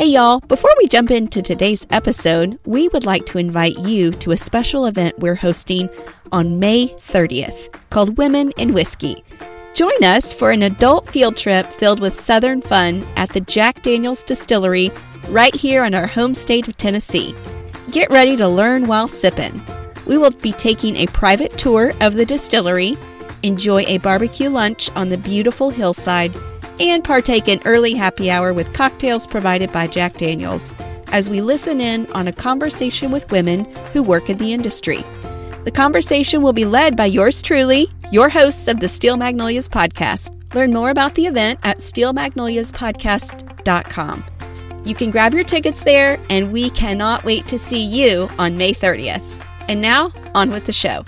Hey y'all, before we jump into today's episode, we would like to invite you to a special event we're hosting on May 30th called Women in Whiskey. Join us for an adult field trip filled with Southern fun at the Jack Daniel's Distillery right here in our home state of Tennessee. Get ready to learn while sipping. We will be taking a private tour of the distillery, enjoy a barbecue lunch on the beautiful hillside, and partake in early happy hour with cocktails provided by Jack Daniel's as we listen in on a conversation with women who work in the industry. The conversation will be led by yours truly, your hosts of the Steel Magnolias podcast. Learn more about the event at steelmagnoliaspodcast.com. You can grab your tickets there, and we cannot wait to see you on May 30th. And now, on with the show.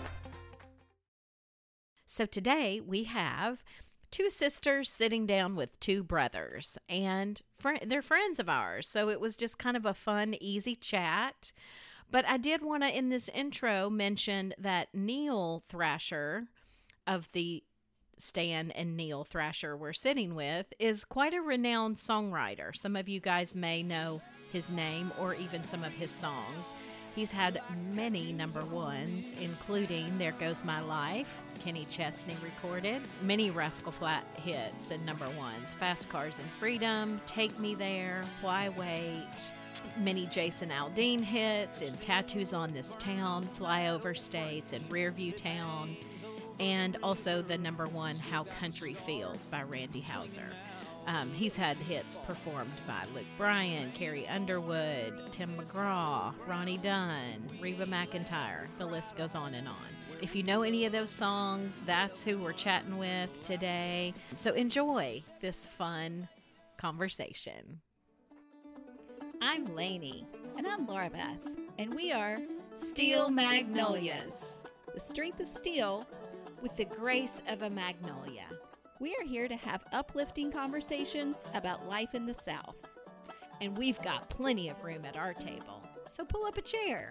So today we have two sisters sitting down with two brothers, and they're friends of ours. So it was just kind of a fun, easy chat. But I did want to, in this intro, mention that Neil Thrasher of the Stan and Neil Thrasher we're sitting with is quite a renowned songwriter. Some of you guys may know his name or even some of his songs. He's had many number ones, including There Goes My Life, Kenny Chesney recorded, many Rascal Flat hits and number ones, Fast Cars and Freedom, Take Me There, Why Wait, many Jason Aldean hits, and Tattoos on This Town, Flyover States, and Rearview Town, and also the number one How Country Feels by Randy Houser. He's had hits performed by Luke Bryan, Carrie Underwood, Tim McGraw, Ronnie Dunn, Reba McEntire. The list goes on and on. If you know any of those songs, that's who we're chatting with today. So enjoy this fun conversation. I'm Lainey. And I'm Laura Beth. And we are Steel Magnolias. The strength of steel with the grace of a magnolia. We are here to have uplifting conversations about life in the South. And we've got plenty of room at our table, so pull up a chair.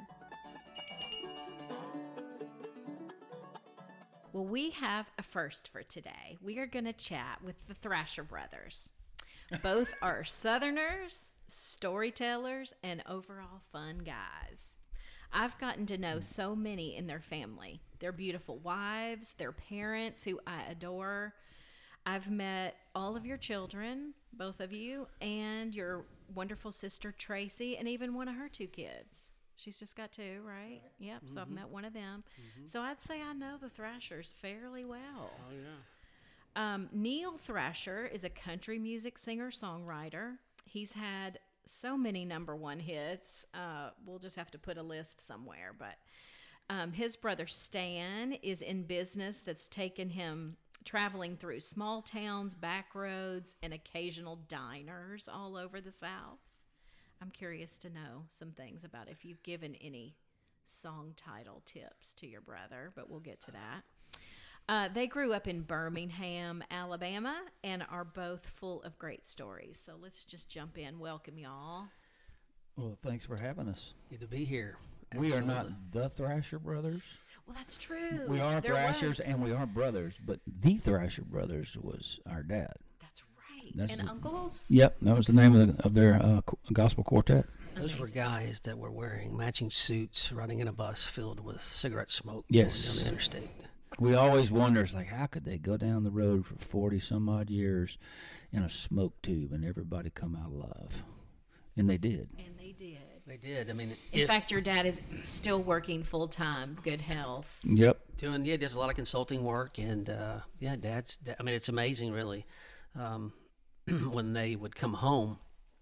Well, we have a first for today. We are going to chat with the Thrasher brothers. Both are Southerners, storytellers, and overall fun guys. I've gotten to know so many in their family. Their beautiful wives, their parents, who I adore. I've met all of your children, both of you, and your wonderful sister, Tracy, and even one of her two kids. She's just got two, right? Yep, so I've met one of them. So I'd say I know the Thrashers fairly well. Oh, yeah. Neil Thrasher is a country music singer-songwriter. He's had so many number one hits. We'll just have to put a list somewhere. But his brother Stan is in business that's taken him traveling through small towns, back roads, and occasional diners all over the South. I'm curious to know some things about if you've given any song title tips to your brother, but we'll get to that. They grew up in Birmingham, Alabama, and are both full of great stories. So let's just jump in. Welcome, y'all. Well, thanks for having us. Good to be here. We are not the Thrasher brothers. Well, that's true. We are Thrashers and we are brothers, but the Thrasher brothers was our dad. That's right. And uncles? Yep, that was the name of their gospel quartet. Those were guys that were wearing matching suits, riding in a bus filled with cigarette smoke Yes. going down the interstate. We always wonder, it's like, how could they go down the road for 40-some-odd years in a smoke tube and everybody come out alive? And they did. And they did. They did. I mean, In fact, your dad is still working full-time, good health. Yep. does a lot of consulting work, and Dad's. I mean, it's amazing, really, when they would come home.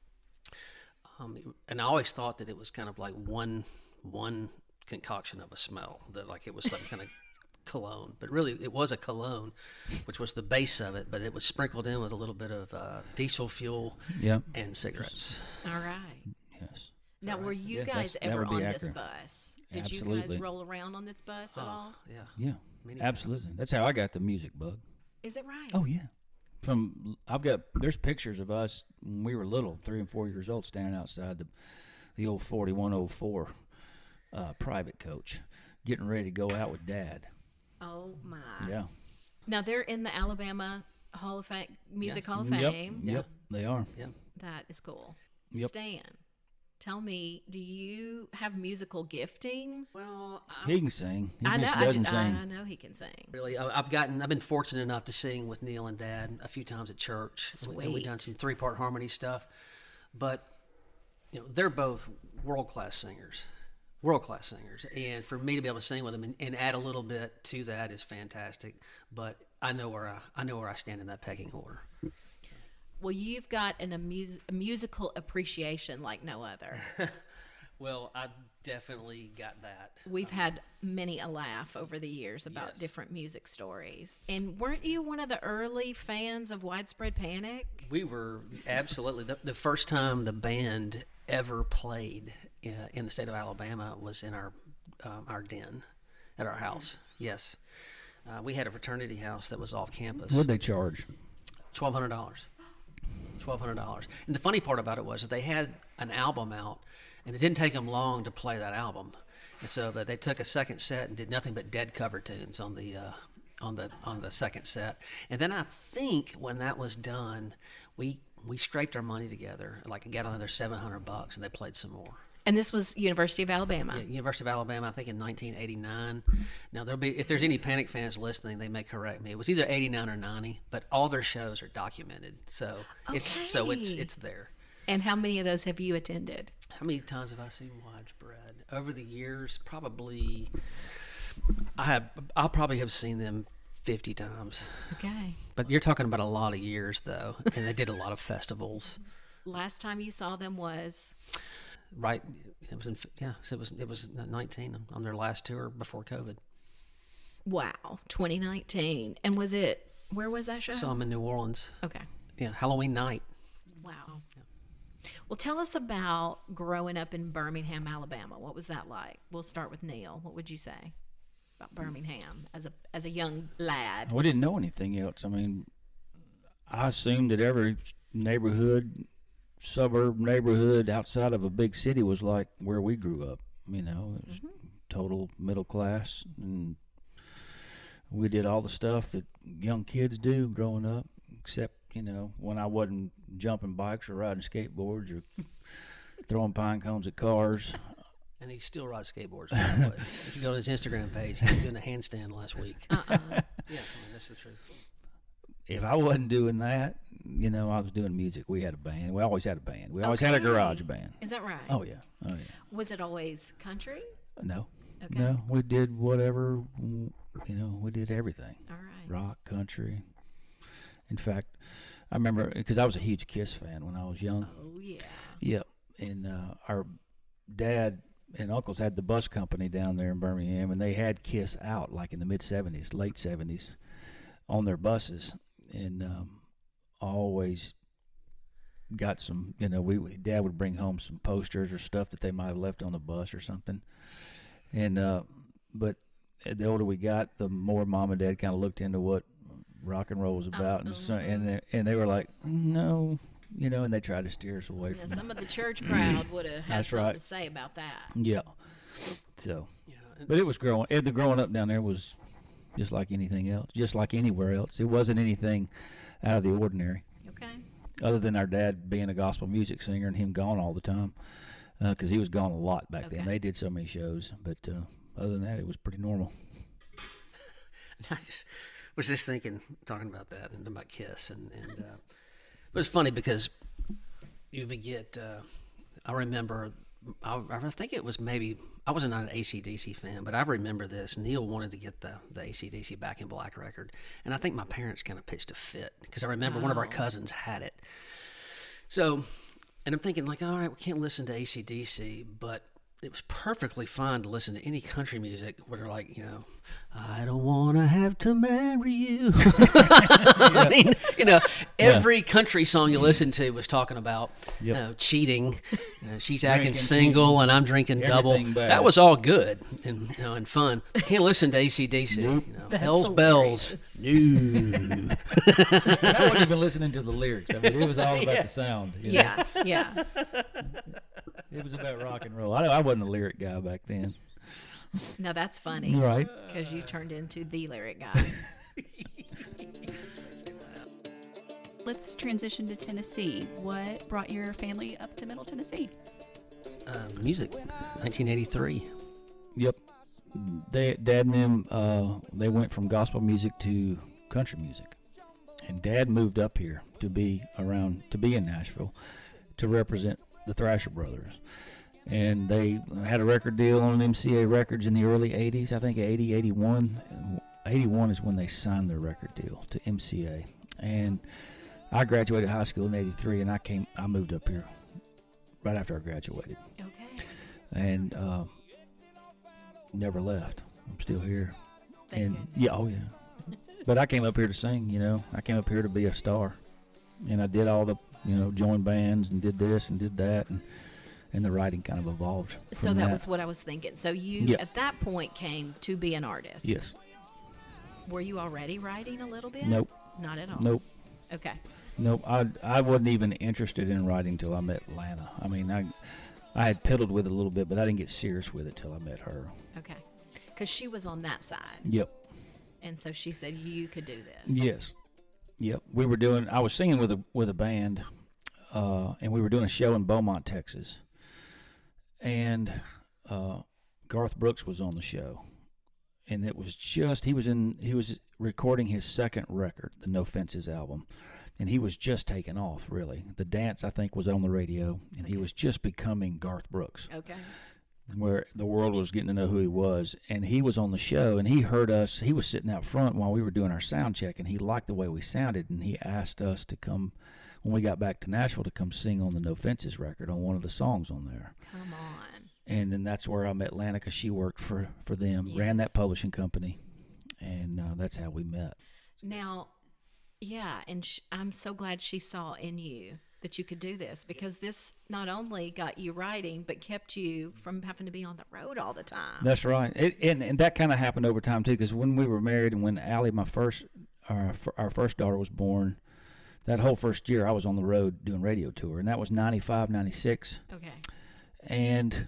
And I always thought that it was kind of like one concoction of a smell, that like it was some kind of cologne, but really it was a cologne, which was the base of it, but it was sprinkled in with a little bit of diesel fuel and cigarettes. All right. Yes. Now, were you guys ever on this bus? Did you guys roll around on this bus at all? Yeah. Yeah, Many absolutely. times. That's how I got the music bug. Is it right? Oh, yeah. There's pictures of us when we were little, 3 and 4 years old, standing outside the old 4104 private coach, getting ready to go out with Dad. Oh, my. Yeah. Now, they're in the Alabama Hall of Fame, Music Hall of Fame. Yep, they are. Yep. That is cool. Yep. Stan, tell me, do you have musical gifting? Well, He can sing. He I know. just doesn't sing. I know he can sing. really, I've been fortunate enough to sing with Neil and Dad a few times at church. And we've done some 3-part harmony stuff, but they're both world-class singers. And for me to be able to sing with them and add a little bit to that is fantastic. But I know where I stand in that pecking order. Well, you've got a musical appreciation like no other. Well, I definitely got that. We've had many a laugh over the years about Yes. different music stories. And weren't you one of the early fans of Widespread Panic? We were absolutely the first time the band ever played in the state of Alabama was in our den at our house. Yes, we had a fraternity house that was off campus. What'd they charge? $1,200. $1,200. And the funny part about it was that they had an album out, and it didn't take them long to play that album. And so that they took a second set and did nothing but dead cover tunes on the second set. And then I think when that was done, we scraped our money together, like got another $700, and they played some more. And this was University of Alabama. Yeah, University of Alabama, I think in 1989. Now if there's any Panic fans listening, they may correct me. It was either 89 or 90, but all their shows are documented, so it's there. And how many of those have you attended? How many times have I seen Widespread over the years? Probably, I'll probably have seen them 50 times. Okay. But you're talking about a lot of years though, and they did a lot of festivals. Last time you saw them was? Right, it was 19 on their last tour before COVID. Wow, 2019. And where was that show? So I'm in New Orleans. Okay. Yeah, Halloween night. Wow. Well, tell us about growing up in Birmingham, Alabama. What was that like? We'll start with Neil. What would you say about Birmingham as a young lad? We didn't know anything else. I mean, I assumed that every suburb neighborhood outside of a big city was like where we grew up. It was total middle class, and we did all the stuff that young kids do growing up, except when I wasn't jumping bikes or riding skateboards or throwing pine cones at cars. And he still rides skateboards, by the way. If you go to his Instagram page, he was doing a handstand last week. Yeah, that's the truth. If I wasn't doing that, I was doing music. We had a band. We always had a band. We always had a garage band. Is that right? Oh, yeah. Was it always country? No. Okay. No, we did whatever, we did everything. All right. Rock, country. In fact, I remember, because I was a huge Kiss fan when I was young. Oh, yeah. Yep. And our dad and uncles had the bus company down there in Birmingham, and they had Kiss out like in the mid-'70s, late 70s, on their buses. And always got some, Dad would bring home some posters or stuff that they might have left on the bus or something. And but the older we got, the more Mom and Dad kind of looked into what rock and roll was about, and they were like, no, and they tried to steer us away from it. Some of the church crowd would have had something to say about that. Yeah. So, but it was the growing up down there was just like anything else, just like anywhere else. It wasn't anything out of the ordinary. Okay. Other than our dad being a gospel music singer and him gone all the time, because he was gone a lot back then. They did so many shows, but other than that, it was pretty normal. I was just thinking, talking about that and about Kiss, and but it's funny because you would get. I remember. I think it was maybe I wasn't an AC/DC fan, but I remember this. Neil wanted to get the AC/DC Back in Black record, and I think my parents kind of pitched a fit because I remember one of our cousins had it. So, and I'm thinking like, all right, we can't listen to AC/DC, but it was perfectly fine to listen to any country music where they're like, I don't want to have to marry you. I mean, every country song you listen to was talking about cheating. She's acting single and I'm drinking double. Bad. That was all good and fun. You can't listen to AC/DC. Hell's bells. No. I wasn't even listening to the lyrics. I mean, it was all about the sound. Yeah. It was about rock and roll. I wasn't a lyric guy back then. No, that's funny. Right. Because you turned into the lyric guy. let's transition to Tennessee. What brought your family up to Middle Tennessee? Music, 1983. Yep. Dad and them, they went from gospel music to country music. And Dad moved up here to be in Nashville to represent the Thrasher Brothers. And they had a record deal on MCA Records in the early 80s, I think 80, 81. 81 is when they signed their record deal to MCA. And I graduated high school in 83, and I moved up here right after I graduated. Okay. And never left. I'm still here. Thank And you. yeah, oh yeah. But I came up here to sing, you know. I came up here to be a star. And I did all the, joined bands and did this and did that, and the writing kind of evolved. So from that was what I was thinking. So you, Yeah. at that point, came to be an artist. Yes. Were you already writing a little bit? Nope. Not at all. Nope. Okay. Nope. I wasn't even interested in writing till I met Lana. I mean, I had piddled with it a little bit, but I didn't get serious with it till I met her. Okay. Because she was on that side. Yep. And so she said you could do this. Yes. Yep. I was singing with a band, and we were doing a show in Beaumont, Texas. And Garth Brooks was on the show. And it was just, he was recording his second record, the No Fences album. And he was just taking off, really. The Dance, I think, was on the radio, and he was just becoming Garth Brooks, Okay. where the world was getting to know who he was. And he was on the show, and he heard us. He was sitting out front while we were doing our sound check, and he liked the way we sounded, and he asked us to come, when we got back to Nashville, to come sing on the No Fences record on one of the songs on there. Come on. And then that's where I met Lana, because she worked for them, ran Yes. that publishing company, and that's how we met. Now, yeah, and I'm so glad she saw in you that you could do this, because this not only got you writing, but kept you from having to be on the road all the time. That's right. And that kind of happened over time, too, because when we were married and when Allie, our first daughter, was born, that whole first year I was on the road doing radio tour, and that was 95, 96. Okay. And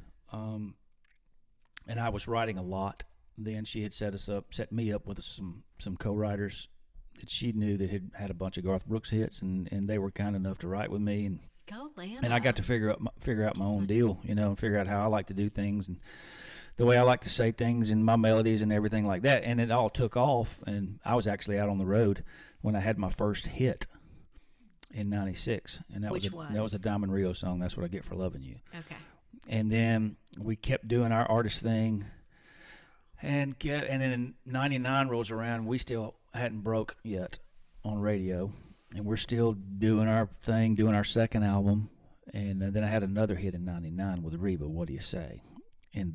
I was writing a lot. Then she had set me up with some co-writers that she knew that had a bunch of Garth Brooks hits, and they were kind enough to write with me, and Go, Lana. I got to figure out my own deal, and figure out how I like to do things and the way I like to say things and my melodies and everything like that. And it all took off, and I was actually out on the road when I had my first hit in 96, and that Which was a Diamond Rio song, That's What I Get for Loving You. Okay. And then we kept doing our artist thing, and then 99 rolls around, we still hadn't broke yet on radio, and we're still doing our thing, doing our second album, and then I had another hit in 99 with Reba, What Do You Say? And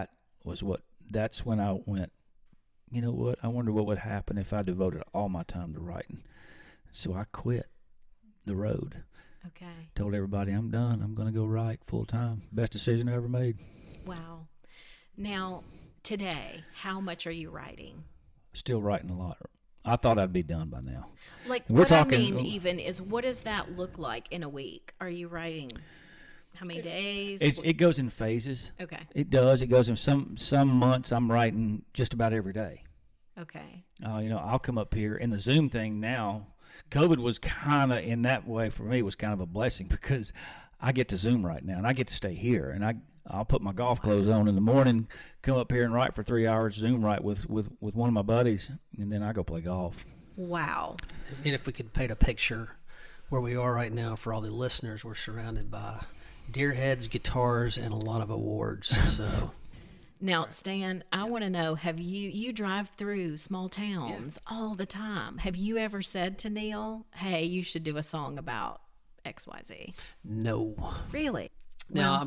that's when I went, you know what, I wonder what would happen if I devoted all my time to writing. So I quit the road. Okay. Told everybody, I'm done. I'm going to go write full time. Best decision I ever made. Wow. Now, today, how much are you writing? Still writing a lot. I thought I'd be done by now. Like, We're what talking- I mean even is, what does that look like in a week? Are you writing how many days? It goes in phases. Okay. It does. It goes in some months. I'm writing just about every day. Okay. I'll come up here, and the Zoom thing now, COVID was kind of, in that way for me, was kind of a blessing, because I get to Zoom right now, and I get to stay here, and I'll put my golf clothes on in the morning, come up here and write for 3 hours, Zoom write with one of my buddies, and then I go play golf. Wow. And if we could paint a picture where we are right now for all the listeners, we're surrounded by deer heads, guitars, and a lot of awards. So Now, Stan, I want to know, have you drive through small towns all the time. Have you ever said to Neil, hey, you should do a song about XYZ? no. Really? Now,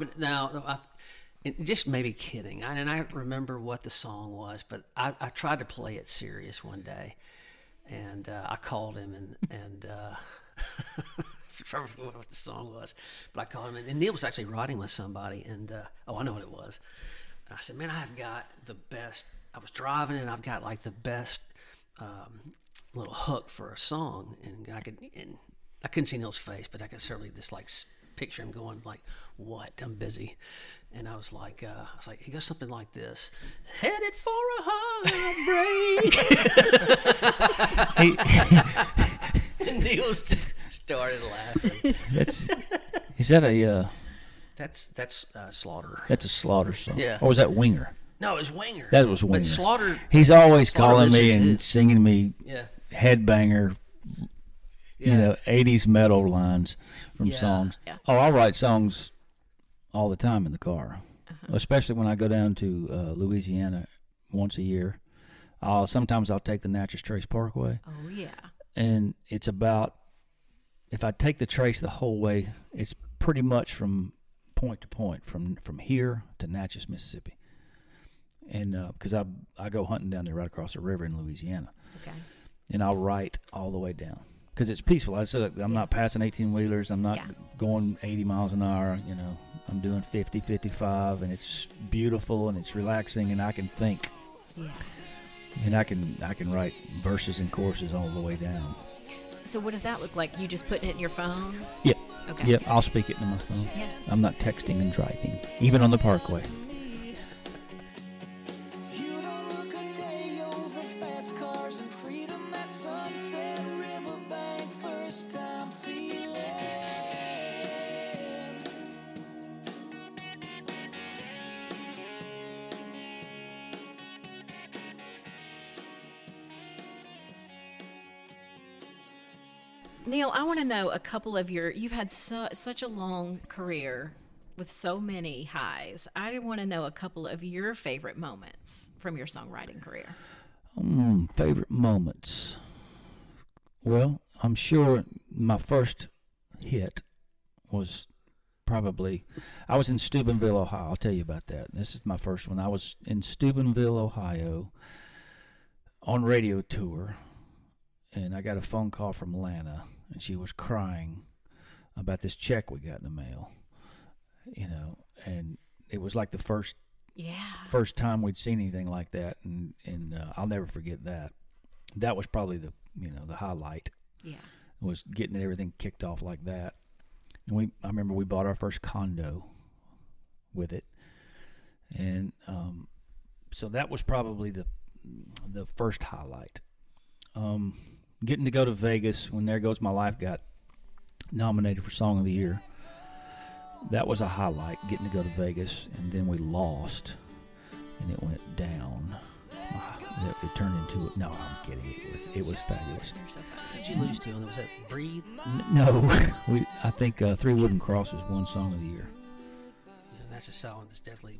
just maybe kidding. And I don't remember what the song was, but I tried to play it serious one day, and I called him and I don't remember what the song was, but I called him, and Neil was actually riding with somebody, and I know what it was. I said, man, I've got the best. I was driving, and I've got like the best little hook for a song, and I couldn't see Neil's face, but I could certainly just like picture him going like, "What? I'm busy," and I was like, he goes something like this: "Headed for a heartbreak." And Neil's just started laughing. Is that a That's Slaughter. that's a Slaughter song? Yeah. Or was that Winger? No, it was Winger. That was Winger. But Slaughter. He's always Slaughter calling me listened and too. singing me Yeah. headbanger, Yeah. 80s metal lines from Yeah. songs. Yeah. Oh, I write songs all the time in the car, especially when I go down to Louisiana once a year. Sometimes I'll take the Natchez Trace Parkway, Oh yeah. and it's about, if I take the Trace the whole way, it's pretty much from point to point, from here to Natchez, Mississippi. And because I go hunting down there right across the river in Louisiana, Okay. and I'll write all the way down because it's peaceful. I said I'm not passing 18-wheelers. I'm not Yeah. going 80 miles an hour. I'm doing 50, 55, and it's beautiful and it's relaxing, and I can think, Yeah. and I can write verses and choruses all the way down. So what does that look like? You just putting it in your phone? Yep. Okay. Yep. I'll speak it into my phone. Yeah. I'm not texting and driving, even on the Parkway. You don't look a day over fast cars and freedom, that sunset riverbank, first time feeling. Neil, I want to know a couple of you've had such a long career with so many highs. I want to know a couple of your favorite moments from your songwriting career. Favorite moments. Well, I'm sure my first hit was probably, I was in Steubenville, Ohio. I'll tell you about that. This is my first one. I was in Steubenville, Ohio on radio tour, and I got a phone call from Lana, and she was crying about this check we got in the mail, and it was like the first time we'd seen anything like that, and I'll never forget that. That was probably the highlight, Yeah. was getting everything kicked off like that. And I remember we bought our first condo with it, and so that was probably the first highlight. Getting to go to Vegas when There Goes My Life got nominated for Song of the Year. That was a highlight, getting to go to Vegas, and then we lost, and it went down. It turned into no, I'm kidding. It was fabulous. You're so funny. Did you lose to? Was that Breathe? No, I think Three Wooden Crosses won Song of the Year. Yeah, that's a song that's definitely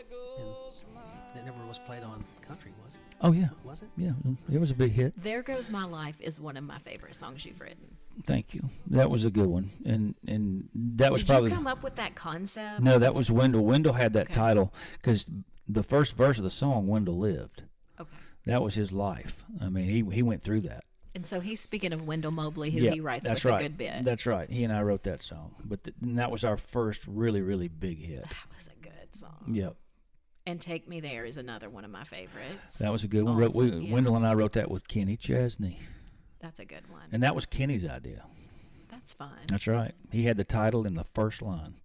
that never was played on country, was it? Oh yeah, Was it? yeah, it was a big hit. There Goes My Life is one of my favorite songs you've written. Thank you. That was a good one, and that was Did probably you come up with that concept? no. That was Wendell. Wendell had that Okay. title because the first verse of the song, Wendell lived. Okay. That was his life. I mean, he went through that. And so he's speaking of Wendell Mobley, who Yeah, he writes that's with right. a good bit. That's right. He and I wrote that song, and that was our first really, really big hit. That was a good song. Yep, And Take Me There is another one of my favorites. that was a good one. Also, yeah. Wendell and I wrote that with Kenny Chesney, That's a good one. and that was Kenny's idea. That's fun. That's right. He had the title in the first line,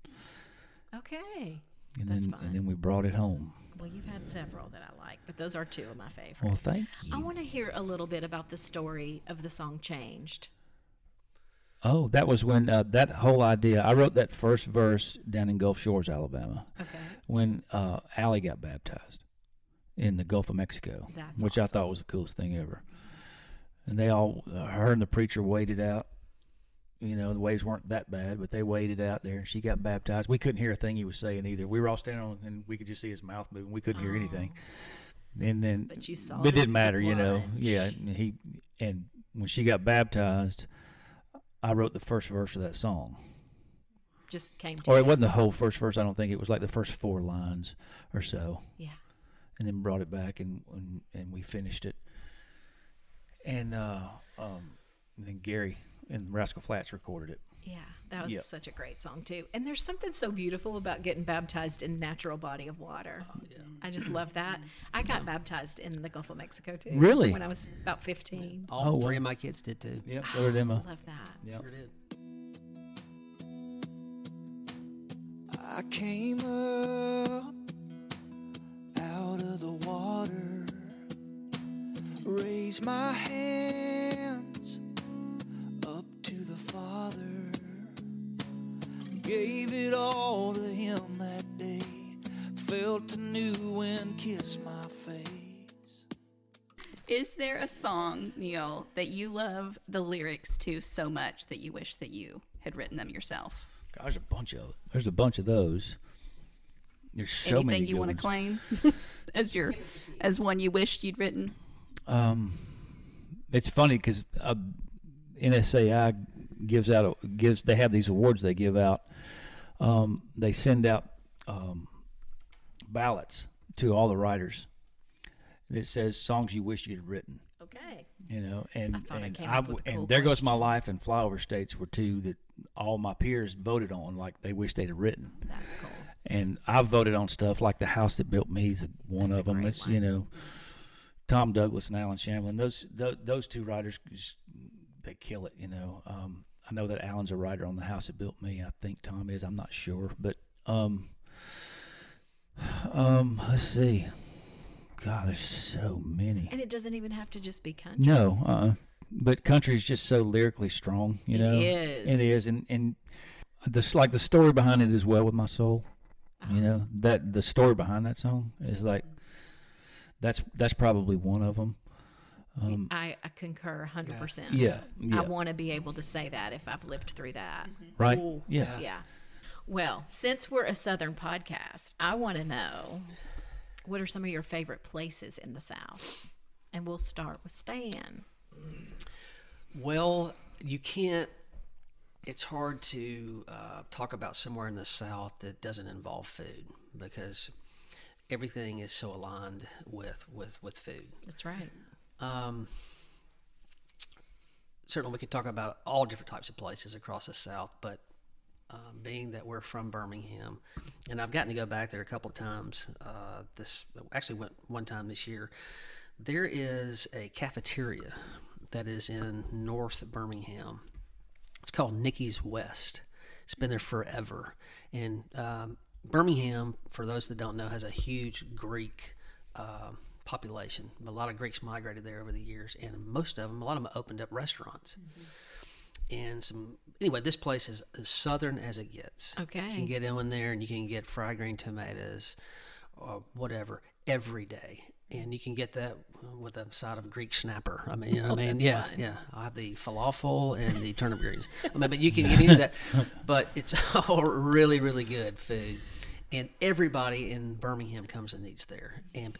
Okay. and That's then fine. and then we brought it home. Well, you've had several that I like, but those are two of my favorites. Well, thank you. I want to hear a little bit about the story of the song Changed. Oh, that was when that whole idea. I wrote that first verse down in Gulf Shores, Alabama, Okay. when Allie got baptized in the Gulf of Mexico, That's which I awesome. thought was the coolest thing ever. And they all, her and the preacher waited out. The waves weren't that bad, but they waited out there, and she got baptized. We couldn't hear a thing he was saying either. We were all standing on, and we could just see his mouth moving. We couldn't hear anything. And then, But you saw it the didn't matter, plunge. Yeah, and when she got baptized, I wrote the first verse of that song. Just came to Or you. it wasn't the whole first verse. I don't think it was like the first 4 lines or so, Yeah. and then brought it back and we finished it. And then Gary and Rascal Flatts recorded it. Yeah, that was Yep. such a great song too. And there's something so beautiful about getting baptized in natural body of water. I just love that. I got baptized in the Gulf of Mexico too. Really? When I was about 15. All Oh, three wow. of my kids did too. Yep, so did Emma. Love that. Yep. Sure did. I came up out of the water, raised my hands up to the Father. Gave it all to him that day. Felt a new wind kiss my face. Is there a song, Neil, that you love the lyrics to so much that you wish that you had written them yourself? Gosh, there's a bunch of those. There's so many. Anything you want to claim as one you wished you'd written? It's funny because NSAI they have these awards they give out. They send out ballots to all the writers that says songs you wish you'd written. Okay. You know, and cool There Goes My Life and Flyover States were two that all my peers voted on, like they wish they'd have written. That's cool. And I've voted on stuff like The House That Built Me is one That's of a them. great It's one. you know, Tom Douglas and Alan Shamlin. Those two writers, they kill it. You know, I know that Alan's a writer on The House That Built Me. I think Tom is. I'm not sure, but let's see. God, there's so many. And it doesn't even have to just be country. No, but country is just so lyrically strong, you know. It is, and this like the story behind it is "Well with My Soul." You know that the story behind that song is like that's probably one of them. I concur 100%. Yeah. I want to be able to say that if I've lived through that. Right. Ooh, Yeah. Yeah. Well, since we're a Southern podcast, I want to know, what are some of your favorite places in the South? And we'll start with Stan. Well, you can't. It's hard to talk about somewhere in the South that doesn't involve food because everything is so aligned with food. That's right. Certainly, we could talk about all different types of places across the South, but being that we're from Birmingham, and I've gotten to go back there a couple of times. Actually went one time this year. There is a cafeteria that is in North Birmingham. It's called Nicky's West. It's been there forever. And Birmingham, for those that don't know, has a huge Greek population. A lot of Greeks migrated there over the years, and a lot of them opened up restaurants. And anyway, this place is as southern as it gets. Okay. You can get in there and you can get fried green tomatoes or whatever every day. And you can get that with a side of Greek snapper. I mean, yeah. I have the falafel and the turnip greens. But you can get any of that. But it's all really, really good food. And everybody in Birmingham comes and eats there. And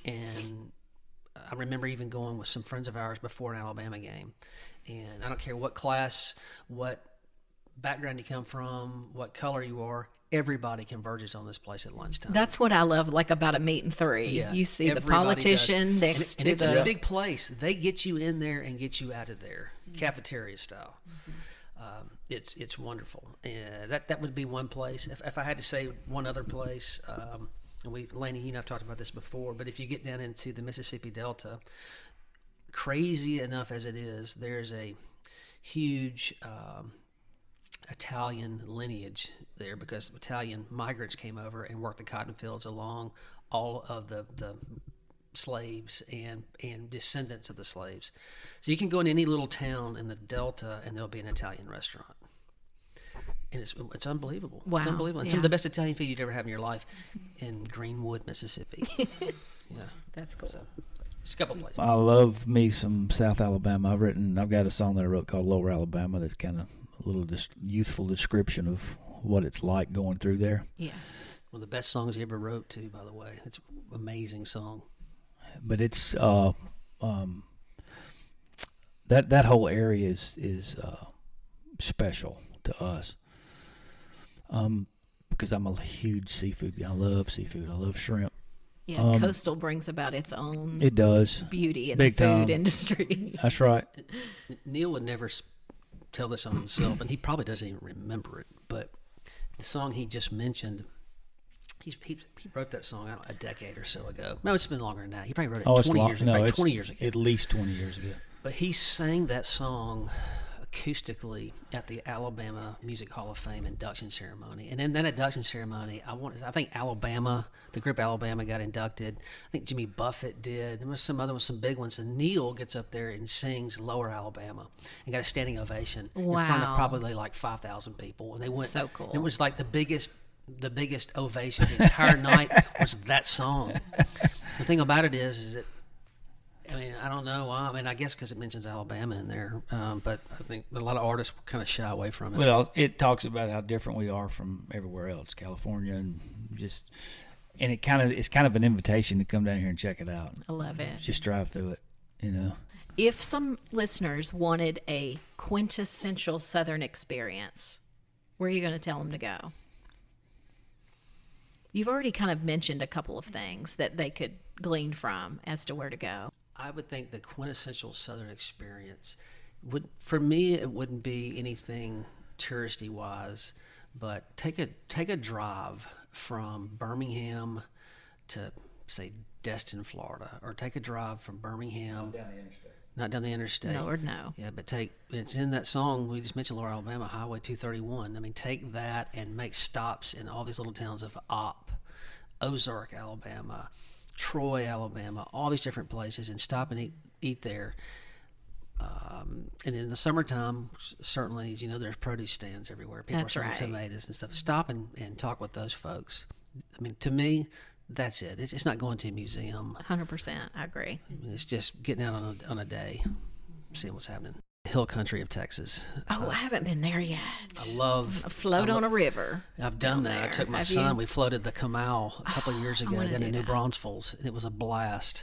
I remember even going with some friends of ours before an Alabama game. And I don't care what class, what background you come from, what color you are, everybody converges on this place at lunchtime. That's what I love, like about a meet and three. Yeah, You see the everybody politician does. next and to it's the a big place. They get you in there and get you out of there, cafeteria style. It's wonderful. And that would be one place. If I had to say one other place, and Laney, you and I've talked about this before, but if you get down into the Mississippi Delta, crazy enough as it is, there's a huge Italian lineage there because Italian migrants came over and worked the cotton fields along all of the slaves and descendants of the slaves. So you can go in any little town in the Delta and there'll be an Italian restaurant. And it's unbelievable. Wow. It's unbelievable. And Yeah. some of the best Italian food you'd ever have in your life in Greenwood, Mississippi. Yeah. That's cool. So, just a couple places. I love me some South Alabama. I've got a song that I wrote called Lower Alabama that's kind of a little youthful description of what it's like going through there. Yeah. One of the best songs you ever wrote, too, by the way. It's an amazing song. But it's that whole area is special to us. Because I'm a huge seafood guy. I love seafood. I love shrimp. Yeah, coastal brings about its own It does. beauty in Big the food time. industry. That's right. Neil would never tell this on himself, and he probably doesn't even remember it, but the song he just mentioned, he wrote that song a decade or so ago. No, it's been longer than that. He probably wrote it 20 years ago. No, Probably it's 20 years ago. At least 20 years ago. But he sang that song acoustically at the Alabama Music Hall of Fame induction ceremony. And in that induction ceremony, I think Alabama, the group Alabama got inducted. I think Jimmy Buffett did. There was some other ones, some big ones. And Neil gets up there and sings Lower Alabama and got a standing ovation in front of Wow. probably like 5,000 people. And they went. So cool. It was like the biggest ovation the entire night was that song. The thing about it is that, I mean, I don't know why. I mean, I guess because it mentions Alabama in there, but I think a lot of artists kind of shy away from it. Well, it talks about how different we are from everywhere else, California, and it's kind of an invitation to come down here and check it out. I love it. Just drive through it, you know. If some listeners wanted a quintessential Southern experience, where are you going to tell them to go? You've already kind of mentioned a couple of things that they could glean from as to where to go. I would think the quintessential Southern experience for me, it wouldn't be anything touristy wise, but take a drive from Birmingham to, say, Destin, Florida, or take a drive from Birmingham. Not down the interstate. No, or no. Yeah, but it's in that song we just mentioned, Lower Alabama, Highway 231. I mean, take that and make stops in all these little towns of Opp, Ozark, Alabama, Troy, Alabama, all these different places, and stop and eat there. And in the summertime, certainly, as you know, there's produce stands everywhere. People That's are selling right. tomatoes and stuff. Stop and talk with those folks. I mean, to me, that's it. It's not going to a museum. 100%. I agree. It's just getting out on a day, seeing what's happening. Hill country of Texas. Oh, I haven't been there yet. I love Float on a river. I've done that. I there. took my Have son. you? We floated the Canal a couple of years I ago wanna down do in New that. Braunfels, and it was a blast.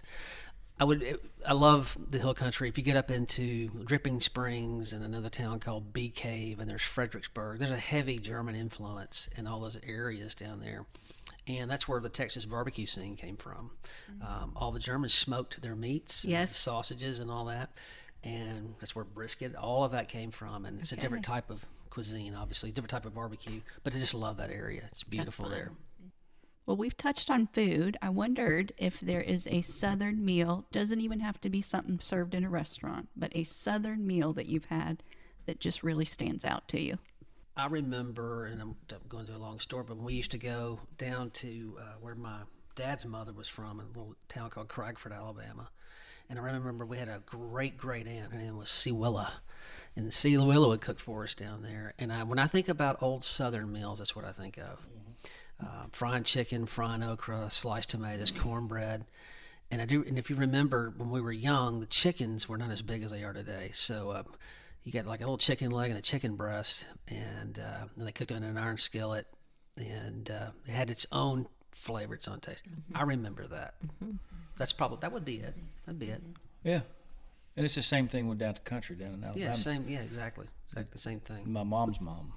I love the hill country. If you get up into Dripping Springs and another town called Bee Cave, and there's Fredericksburg, there's a heavy German influence in all those areas down there. And that's where the Texas barbecue scene came from. All the Germans smoked their meats, and Yes. sausages, and all that. And that's where brisket, all of that came from. And it's a different type of cuisine, obviously, different type of barbecue. But I just love that area. It's beautiful there. Well, we've touched on food. I wondered if there is a Southern meal, doesn't even have to be something served in a restaurant, but a Southern meal that you've had that just really stands out to you. I remember, and I'm going through a long story, but when we used to go down to where my dad's mother was from, in a little town called Cragford, Alabama. And I remember we had a great aunt. Her name was Sewilla. And Sewilla would cook for us down there. And when I think about old Southern meals, that's what I think of. Frying chicken, frying okra, sliced tomatoes, cornbread. And if you remember, when we were young, the chickens were not as big as they are today. So you got like a little chicken leg and a chicken breast, and they cooked it in an iron skillet, and it had its own flavor, its own taste. I remember that. That would be it. That'd be it. Yeah. And it's the same thing with down the country down in Alabama. Yeah, same. Yeah, exactly the same thing. My mom's mom.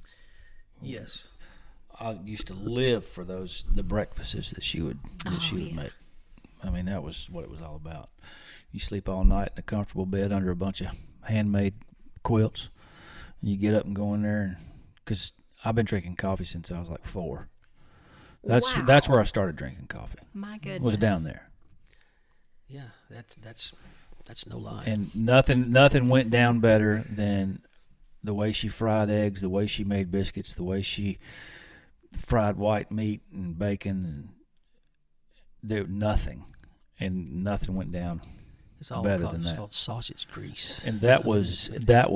Yes. I used to live for the breakfasts that she would make. I mean, that was what it was all about. You sleep all night in a comfortable bed under a bunch of handmade quilts, and you get up and go in there, and because I've been drinking coffee since I was like 4. That's where I started drinking coffee. My goodness. Was down there, Yeah, that's no lie. and nothing went down better than the way she fried eggs, the way she made biscuits, the way she fried white meat and bacon, and nothing went down it's all better called, than it's that. called sausage grease. And that was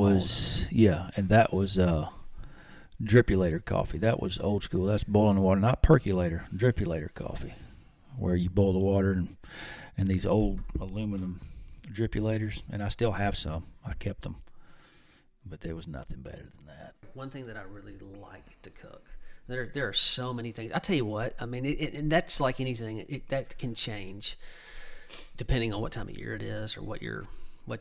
dripulator coffee. That was old school. That's boiling the water, not percolator, dripulator coffee, where you boil the water and these old aluminum dripulators. And I still have some. I kept them, but there was nothing better than that. One thing that I really like to cook. There are so many things. I tell you what. I mean, and that's like anything. That can change depending on what time of year it is or what you're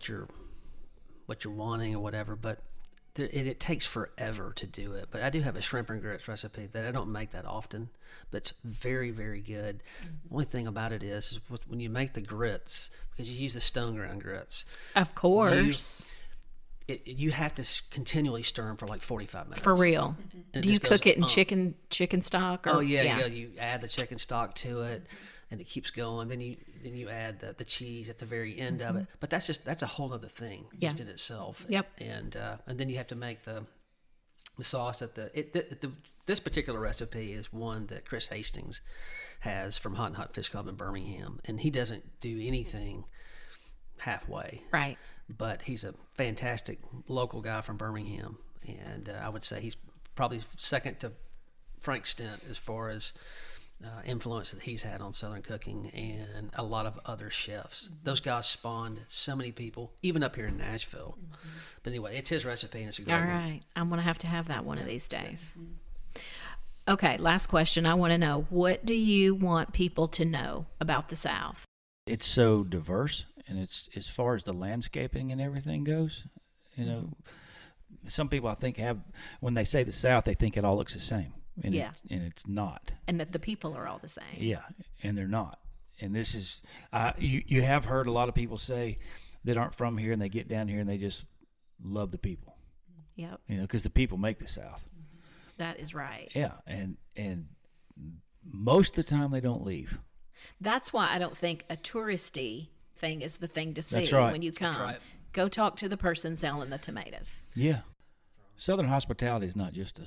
wanting or whatever. But it takes forever to do it. But I do have a shrimp and grits recipe that I don't make that often, but it's very, very good. The only thing about it is when you make the grits, because you use the stone ground grits, Of course. you have to continually stir them for like 45 minutes. For real. And Do you just goes cook it in on. chicken stock? Or, Oh yeah, you add the chicken stock to it. and it keeps going. Then you add the cheese at the very end of it. But that's a whole other thing just in itself. Yep. And then you have to make the sauce at this particular recipe is one that Chris Hastings has from Hot and Hot Fish Club in Birmingham, and he doesn't do anything halfway. Right. But he's a fantastic local guy from Birmingham, and I would say he's probably second to Frank Stent as far as influence that he's had on Southern cooking and a lot of other chefs. Those guys spawned so many people, even up here in Nashville. But anyway, it's his recipe, and it's a great All one. right. I'm going to have that one of these days. Okay, last question. I want to know, what do you want people to know about the South? It's so diverse, and it's as far as the landscaping and everything goes. You know, some people I think when they say the South, they think it all looks the same, and Yeah. it's not. And that the people are all the same. Yeah, and they're not. And this is you have heard a lot of people say that aren't from here, and they get down here and they just love the people. Yep, You know, because the people make the South. that is right. Yeah, and most of the time they don't leave. That's why I don't think a touristy thing is the thing to see That's right. when you come. right. Go talk to the person selling the tomatoes. Yeah. Southern hospitality is not just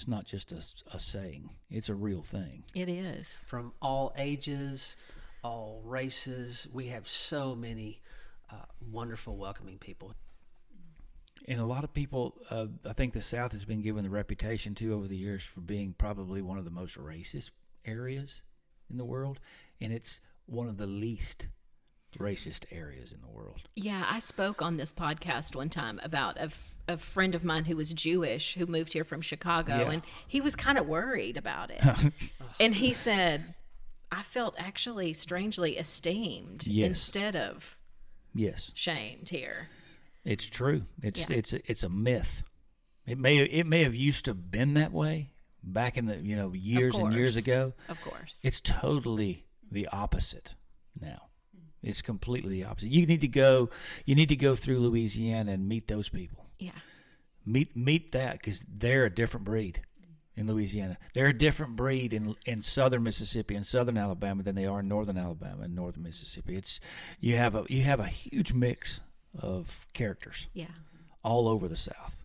a saying. It's a real thing. It is. From all ages, all races, we have so many wonderful, welcoming people. And a lot of people, I think the South has been given the reputation, too, over the years for being probably one of the most racist areas in the world. And it's one of the least racist areas in the world. Yeah, I spoke on this podcast one time about a friend of mine who was Jewish who moved here from Chicago, Yeah. and he was kind of worried about it. And he said, I felt actually strangely esteemed Yes. instead of Yes, shamed here. it's true. It's Yeah. it's a myth. It may have used to have been that way back in the years and years course. ago. Of course. It's totally the opposite now. It's completely the opposite. You need to go through Louisiana and meet those people. Yeah. Meet that, because they're a different breed in Louisiana. They're a different breed in southern Mississippi and southern Alabama than they are in northern Alabama and northern Mississippi. You have a huge mix of characters Yeah. all over the South.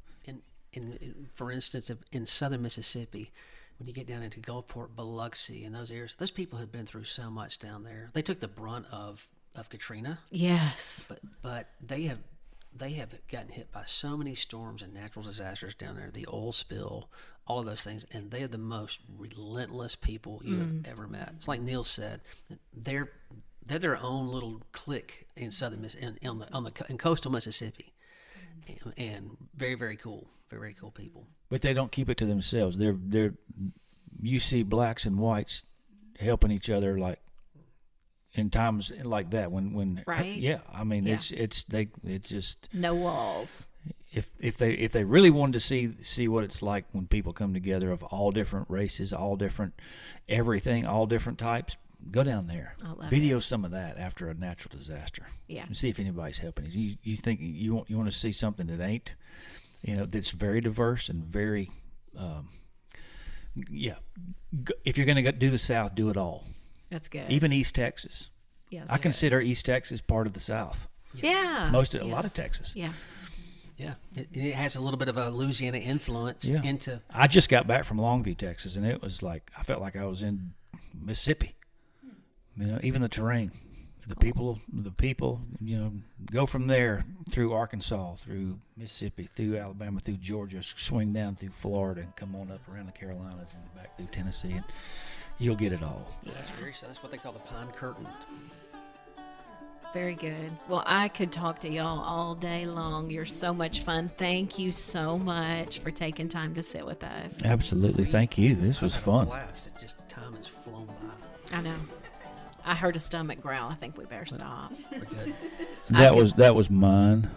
For instance, in southern Mississippi, when you get down into Gulfport, Biloxi, and those areas, those people have been through so much down there. They took the brunt of Katrina, Yes. but they have gotten hit by so many storms and natural disasters down there, the oil spill, all of those things, and they are the most relentless people you have ever met. It's like Neil said, they're their own little clique in southern in coastal Mississippi, and very, very cool, very, very cool people. But they don't keep it to themselves. You see blacks and whites helping each other, like in times like that when Right. Yeah, I mean Yeah. it's just No walls. if they really wanted to see what it's like when people come together of all different races, all different everything, all different types, go down there. I love Video some of that after a natural disaster. Yeah. And see if anybody's helping. You think you want to see something that ain't, that's very diverse and very if you're going to do the South, do it all. That's good. Even East Texas. yeah, I consider East Texas part of the South. Yeah. A lot of Texas. Yeah. Yeah, it has a little bit of a Louisiana influence Yeah. into. I just got back from Longview, Texas, and it was like I felt like I was in Mississippi. Even the terrain, the people, go from there through Arkansas, through Mississippi, through Alabama, through Georgia, swing down through Florida, and come on up around the Carolinas and back through Tennessee, and you'll get it all. That's what they call the pine curtain. Very good. Well, I could talk to y'all all day long. You're so much fun. Thank you so much for taking time to sit with us. Absolutely, thank you. This was I've had a fun. blast. It's just the time has flown by. I know. I heard a stomach growl. I think we better stop. We're good. That was mine.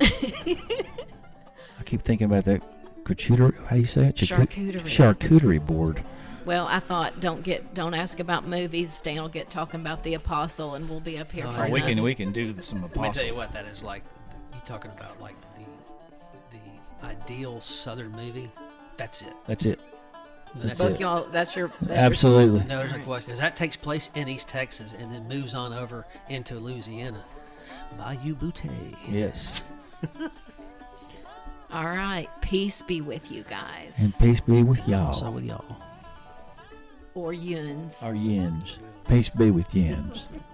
I keep thinking about that charcuterie. How do you say it? Charcuterie. Charcuterie board. Well, I thought don't ask about movies. Stan will get talking about the Apostle, and we'll be up here for We another. can do some Let me tell apostle. you what that is like. You talking about like the ideal Southern movie? That's it. That's it. That's Both it. y'all, that's your Absolutely. No, there's no question, because that takes place in East Texas and then moves on over into Louisiana. Bayou Butte. Yes. All right. Peace be with you guys. And peace be with y'all. Also with y'all. Or yuns. Our yins. Peace be with yins.